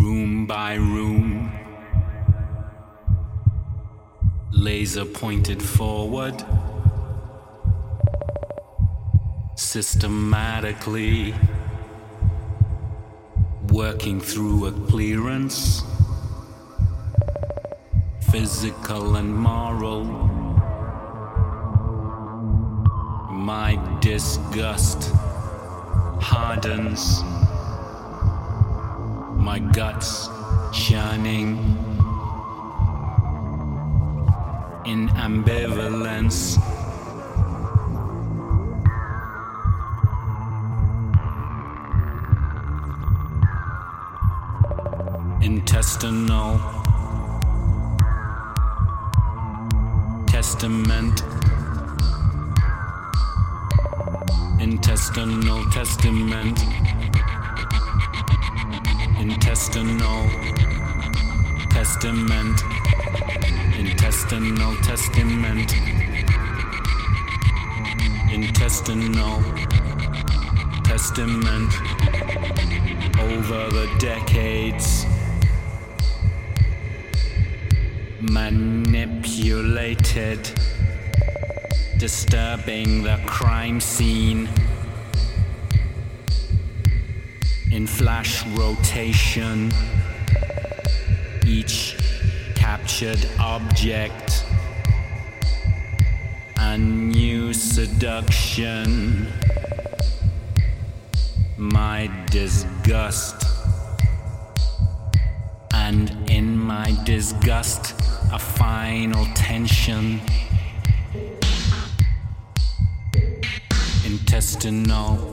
room by room, laser pointed forward, systematically working through a clearance, physical and moral. My disgust hardens, my guts churning in ambivalence. Intestinal testament, intestinal testament, intestinal testament, intestinal testament, intestinal testament. Over the decades, manipulated, disturbing the crime scene in flash rotation. Each captured object, a new seduction. My disgust, and in my disgust, a final tension. Intestinal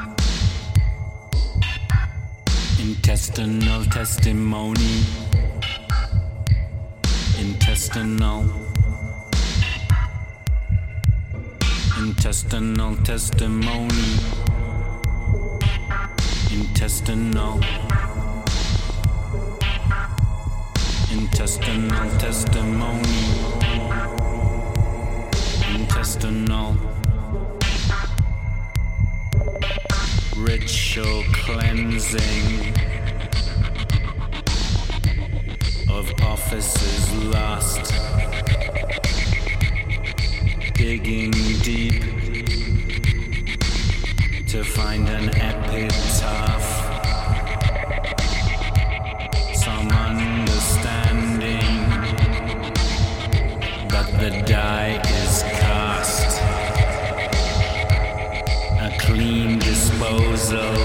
testimony, intestinal testimony, intestinal testimony, intestinal ritual cleansing of offices lost, digging deep to find an epitaph, some understanding, but the die is cast, a clean disposal